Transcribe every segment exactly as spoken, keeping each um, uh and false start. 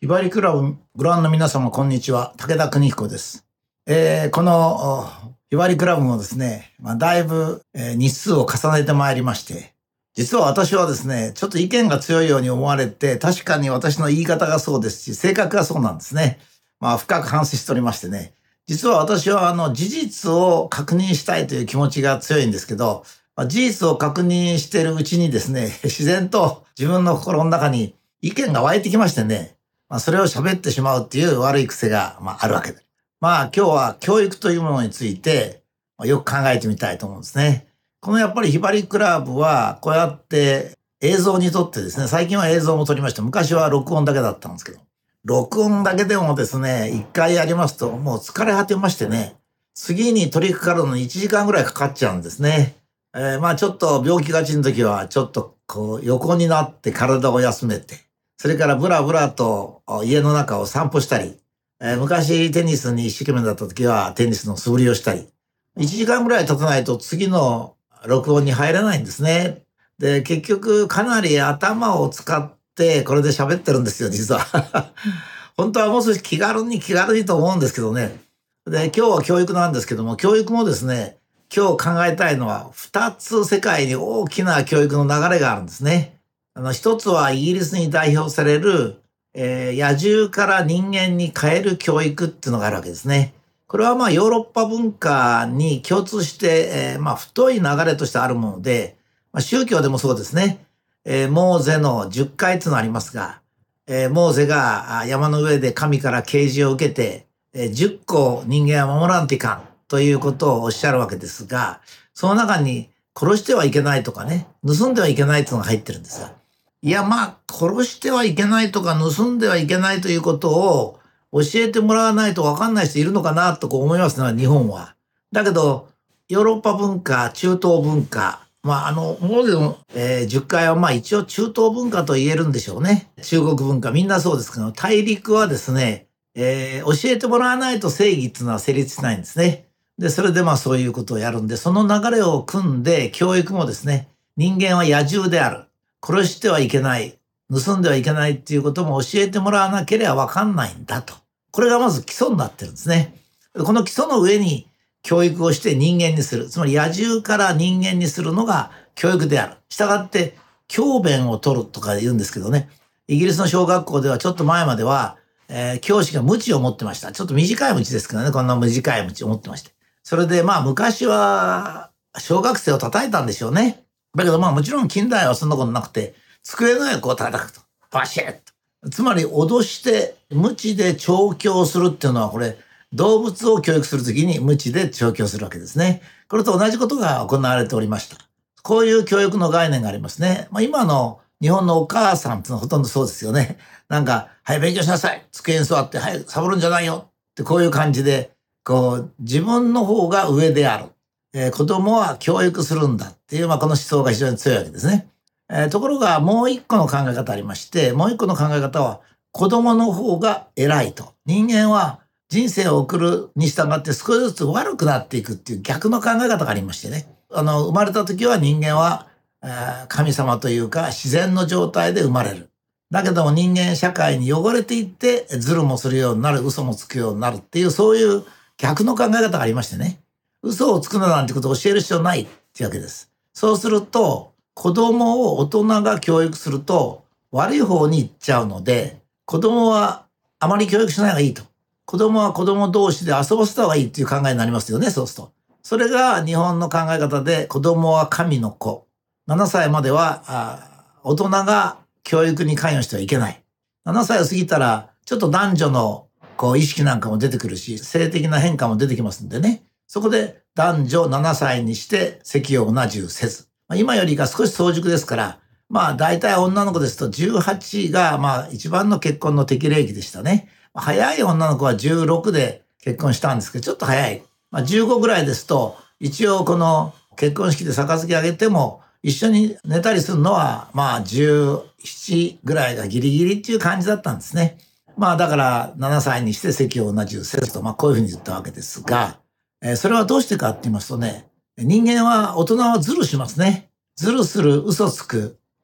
ひばりクラブご覧の皆様、こんにちは。武田邦彦です。えー、このひばりクラブもですね、まあ、だいぶ、えー、日数を重ねてまいりまして、実は私はですね、ちょっと意見が強いように思われて、確かに私の言い方がそうですし、性格がそうなんですね。まあ、深く反省しておりましてね。実は私はあの事実を確認したいという気持ちが強いんですけど、まあ、事実を確認しているうちにですね、自然と自分の心の中に意見が湧いてきましてね、まあ、それを喋ってしまうっていう悪い癖が、まあ、あるわけで。まあ今日は教育というものについて、まあ、よく考えてみたいと思うんですね。このやっぱりひばりクラブはこうやって映像に撮ってですね、最近は映像も撮りました。昔は録音だけだったんですけど、録音だけでもですね、一回やりますともう疲れ果てましてね、次に取り掛かるのにいちじかんぐらいかかっちゃうんですね。えー、まあちょっと病気がちの時はちょっとこう横になって体を休めて、それからブラブラと家の中を散歩したり、えー、昔テニスに一生懸命だった時はテニスの素振りをしたり、いちじかんぐらい経たないと次の録音に入れないんですね。で、結局かなり頭を使ってこれで喋ってるんですよ、実は。本当はもう少し気軽に気軽にと思うんですけどね。で、今日は教育なんですけども、教育もですね、今日考えたいのは二つ世界に大きな教育の流れがあるんですね。あの、一つはイギリスに代表される、えー、野獣から人間に変える教育っていうのがあるわけですね。これはまあヨーロッパ文化に共通して、えー、まあ太い流れとしてあるもので、まあ、宗教でもそうですね。えー、モーゼのじゅっかいっていうのがありますが、えー、モーゼが山の上で神から啓示を受けて、えー、じゅっこ人間は守らんといかんということをおっしゃるわけですが、その中に殺してはいけないとかね、盗んではいけないっていうのが入ってるんですが、いや、まあ、殺してはいけないとか盗んではいけないということを教えてもらわないと分かんない人いるのかなとこう思いますね、日本は。だけど、ヨーロッパ文化、中東文化、まあ、あの、モーゼの、えー、じゅっかいはまあ一応中東文化と言えるんでしょうね。中国文化、みんなそうですけど、大陸はですね、えー、教えてもらわないと正義っていうのは成立しないんですね。で、それでまあそういうことをやるんで、その流れを組んで、教育もですね、人間は野獣である。殺してはいけない、盗んではいけないっていうことも教えてもらわなければわかんないんだと。これがまず基礎になってるんですね。この基礎の上に教育をして人間にする。つまり野獣から人間にするのが教育である。したがって、教鞭を取るとか言うんですけどね。イギリスの小学校ではちょっと前までは、えー、教師が鞭を持ってました。ちょっと短い鞭ですけどね。こんな短い鞭を持ってまして。それでまあ昔は小学生を叩いたんでしょうね。だけどまあもちろん近代はそんなことなくて、机の上をこう叩くと。バシッと。つまり脅して鞭で調教するっていうのはこれ動物を教育するときに鞭で調教するわけですね。これと同じことが行われておりました。こういう教育の概念がありますね。まあ今の日本のお母さんっていうのはほとんどそうですよね。なんか、はい勉強しなさい。机に座って、はいサボるんじゃないよ。ってこういう感じで、こう自分の方が上である。えー、子供は教育するんだっていう、まあ、この思想が非常に強いわけですね。えー、ところがもう一個の考え方ありまして、もう一個の考え方は子供の方が偉いと。人間は人生を送るに従って少しずつ悪くなっていくっていう逆の考え方がありましてね。あの、生まれた時は人間は、えー、神様というか自然の状態で生まれる。だけども人間社会に汚れていってズルもするようになる、嘘もつくようになるっていうそういう逆の考え方がありましてね。嘘をつくななんてことを教える必要ないっていうわけです。そうすると、子供を大人が教育すると悪い方に行っちゃうので、子供はあまり教育しない方がいいと。子供は子供同士で遊ばせた方がいいっていう考えになりますよね、そうすると。それが日本の考え方で、子供は神の子。ななさいまでは、あ大人が教育に関与してはいけない。ななさいを過ぎたら、ちょっと男女のこう意識なんかも出てくるし、性的な変化も出てきますんでね。そこで男女ななさいにして籍を同じゅうせず。今よりか少し早熟ですから、まあ大体女の子ですとじゅうはちがまあ一番の結婚の適齢期でしたね。早い女の子はじゅうろくで結婚したんですけど、ちょっと早い。まあじゅうごぐらいですと、一応この結婚式で杯あげても、一緒に寝たりするのはまあじゅうななぐらいがギリギリっていう感じだったんですね。まあだからななさいにして籍を同じゅうせずと、まあこういうふうに言ったわけですが、えー、それはどうしてかって言いますとね、人間は、大人はズルしますね。ズルする、嘘つく。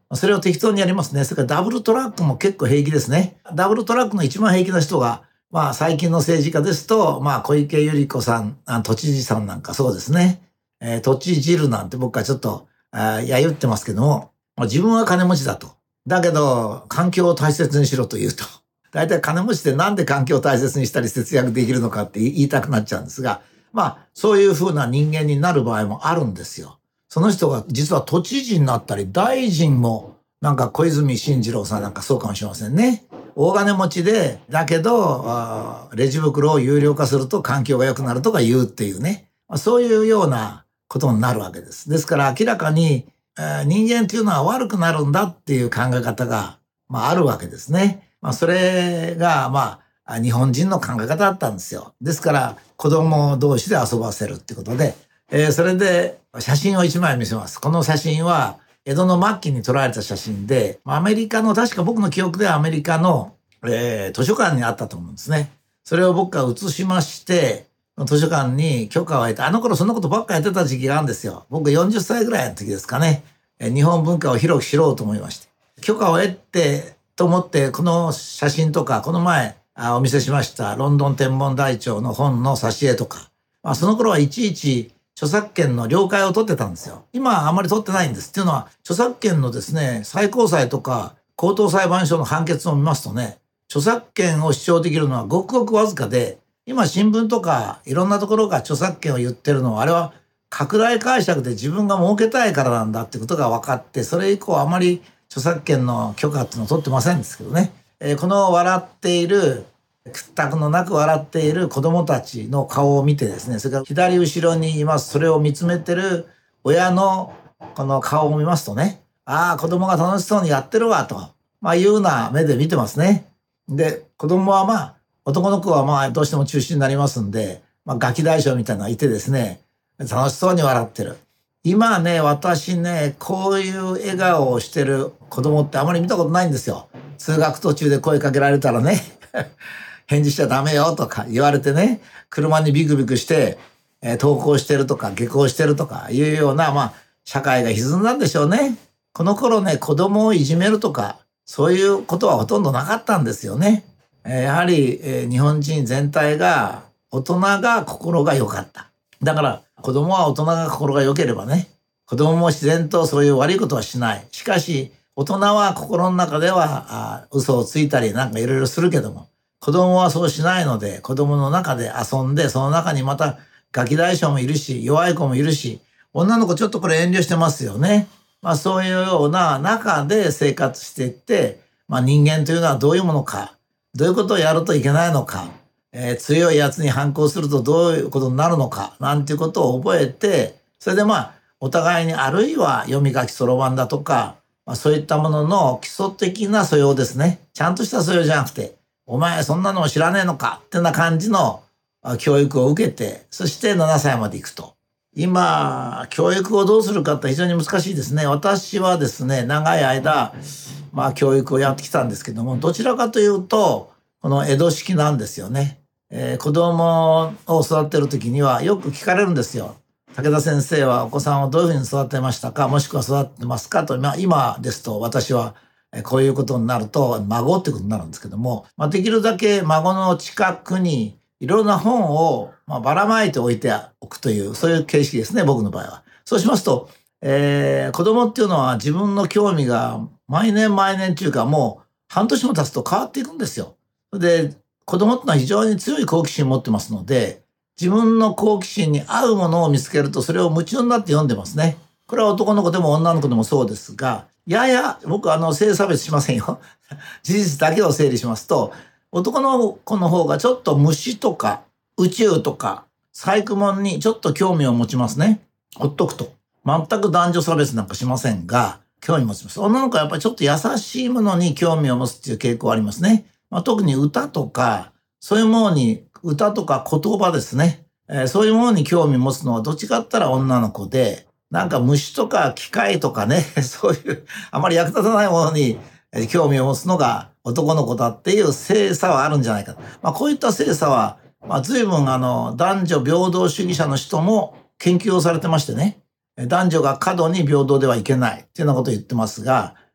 それを適当にやりますね。それからダブルトラックも結構平気ですね。ダブルトラックの一番平気な人が、まあ最近の政治家ですと、まあ小池百合子さん、あ都知事さんなんかそうですね。えー、都知事なんて僕はちょっと、あやゆってますけども、まあ自分は金持ちだと。だけど、環境を大切にしろと言うと。大体金持ちってなんで環境を大切にしたり節約できるのかって言いたくなっちゃうんですが、まあそういう風な人間になる場合もあるんですよ。その人が実は都知事になったり、大臣も、なんか小泉進次郎さんなんかそうかもしれませんね。大金持ちで、だけど、レジ袋を有料化すると環境が良くなるとか言うっていうね。そういうようなことになるわけです。ですから明らかに、えー、人間っていうのは悪くなるんだっていう考え方が、まああるわけですね。まあそれが、まあ日本人の考え方だったんですよ。ですから子供同士で遊ばせるってことで、えー、それで写真を一枚見せます。この写真は江戸の末期に撮られた写真で、アメリカの、確か僕の記憶ではアメリカの、えー、図書館にあったと思うんですね。それを僕が写しまして、図書館に許可を得て、あの頃そんなことばっかやってた時期があるんですよ。僕よんじゅっさいぐらいの時ですかね。日本文化を広く知ろうと思いまして。許可を得て、と思って、この写真とか、この前お見せしましたロンドン天文台帳の本の挿絵とか、まあ、その頃はいちいち著作権の了解を取ってたんですよ。今はあまり取ってないんです。っていうのは、著作権のですね、最高裁とか高等裁判所の判決を見ますとね、著作権を主張できるのはごくごくわずかで、今新聞とかいろんなところが著作権を言ってるのは、あれは拡大解釈で自分が儲けたいからなんだってことが分かって、それ以降あまり著作権の許可っていうのを取ってませんですけどね。えー、この笑っている、屈託のなく笑っている子供たちの顔を見てですね、それから左後ろにいます、それを見つめてる親のこの顔を見ますとね、ああ、子供が楽しそうにやってるわ、と、まあいうような目で見てますね。で、子供はまあ、男の子はまあどうしても中心になりますんで、まあガキ大将みたいなのがいてですね、楽しそうに笑ってる。今ね、私ね、こういう笑顔をしてる子供ってあまり見たことないんですよ。通学途中で声かけられたらね、返事しちゃダメよとか言われてね、車にビクビクして、えー、登校してるとか下校してるとかいうような、まあ、社会が歪んだんでしょうね。この頃ね、子供をいじめるとか、そういうことはほとんどなかったんですよね。えー、やはり、えー、日本人全体が、大人が心が良かった。だから、子供は大人が心が良ければね、子供も自然とそういう悪いことはしない。しかし、大人は心の中では、あ嘘をついたりなんかいろいろするけども、子供はそうしないので、子供の中で遊んで、その中にまたガキ大将もいるし、弱い子もいるし、女の子ちょっとこれ遠慮してますよね。まあそういうような中で生活していって、まあ人間というのはどういうものか、どういうことをやるといけないのか、えー、強いやつに反抗するとどういうことになるのか、なんていうことを覚えて、それでまあお互いにあるいは読み書きそろばんだとか、まあ、そういったものの基礎的な素養ですね。ちゃんとした素養じゃなくて、お前そんなのを知らねえのかってな感じの教育を受けて、そしてななさいまで行くと。今、教育をどうするかって非常に難しいですね。私はですね、長い間、まあ教育をやってきたんですけども、どちらかというと、この江戸式なんですよね。えー、子供を育てるときにはよく聞かれるんですよ。武田先生はお子さんをどういうふうに育てましたか、もしくは育ってますかと、まあ、今ですと私はこういうことになると孫ってことになるんですけども、まあ、できるだけ孫の近くにいろんな本をまあばらまいておいておくという、そういう形式ですね、僕の場合は。そうしますと、えー、子供っていうのは自分の興味が毎年毎年っていうかもう半年も経つと変わっていくんですよ。で、子供ってのは非常に強い好奇心を持ってますので、自分の好奇心に合うものを見つけるとそれを夢中になって読んでますね。これは男の子でも女の子でもそうですが、やや、僕はあの性差別しませんよ。事実だけを整理しますと、男の子の方がちょっと虫とか宇宙とか細工物にちょっと興味を持ちますね。ほっとくと。全く男女差別なんかしませんが、興味を持ちます。女の子はやっぱりちょっと優しいものに興味を持つっていう傾向ありますね。まあ、特に歌とか、そういうものに、歌とか言葉ですね。えー、そういうものに興味を持つのはどっちかって言ったら女の子で、なんか虫とか機械とかね、そういうあまり役立たないものに興味を持つのが男の子だっていう性差はあるんじゃないか。まあこういった性差は、まあ随分あの男女平等主義者の人も研究をされてましてね、男女が過度に平等ではいけないっていうようなことを言ってますが、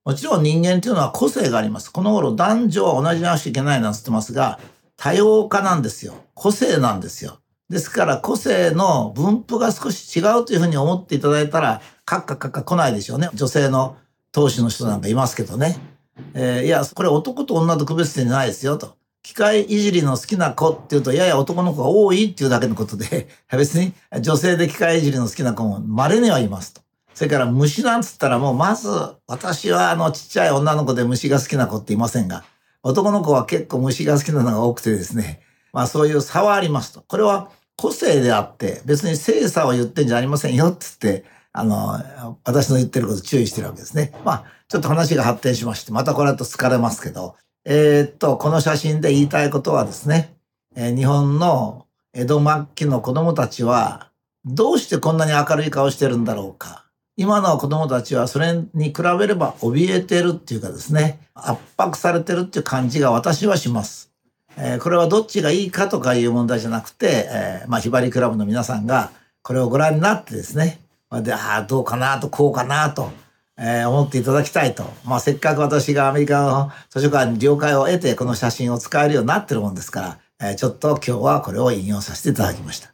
もちろん人間というのは個性があります。この頃男女は同じになしちゃいけないなんつってますが、多様化なんですよ。個性なんですよ。ですから個性の分布が少し違うというふうに思っていただいたら、カッカカッカ来ないでしょうね。女性の投資の人なんかいますけどね。えーいや、これ男と女と区別点じゃないですよと。機械いじりの好きな子っていうと、やや男の子が多いっていうだけのことで、別に女性で機械いじりの好きな子も稀にはいますと。それから虫なんつったらもうまず、私はあのちっちゃい女の子で虫が好きな子っていませんが、男の子は結構虫が好きなのが多くてですね、まあそういう差はありますと。これは個性であって、別に性差を言ってんじゃありませんよっつって、あの、私の言ってること注意してるわけですね。まあ、ちょっと話が発展しまして、またこれだと疲れますけど、えーっと、この写真で言いたいことはですね、えー日本の江戸末期の子供たちは、どうしてこんなに明るい顔してるんだろうか。今の子供たちはそれに比べれば怯えてるっていうかですね、圧迫されてるっていう感じが私はします。えーこれはどっちがいいかとかいう問題じゃなくて、えーまあ、ひばりクラブの皆さんがこれをご覧になってですね、で、ああ、どうかなと、こうかなと、えー思っていただきたいと。まあ、せっかく私がアメリカの図書館に了解を得て、この写真を使えるようになってるもんですから、えーちょっと今日はこれを引用させていただきました。